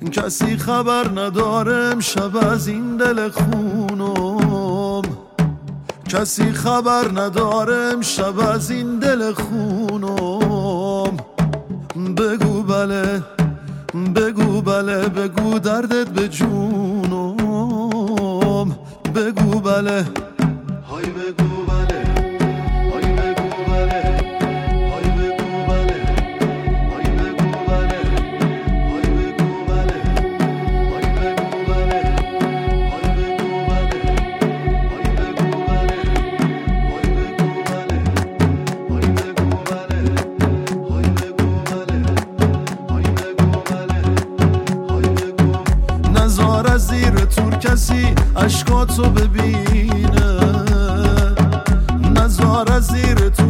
کسی خبر نداره امشب از این دل خونم، کسی خبر نداره امشب از این دل خونم. بگو بله بگو بله، بگو دردت به جونم. بگو بله های بگو بله، های بگو بله، های بگو بله، های بگو بله، های بگو بله، های بگو بله، های بگو بله، های بگو بله، های بگو بله، های بگو بله، های بگو بله، های بگو بله، های بگو. نزار از زیر تور کسی اشکاتو ببینه، نزار از زیر تو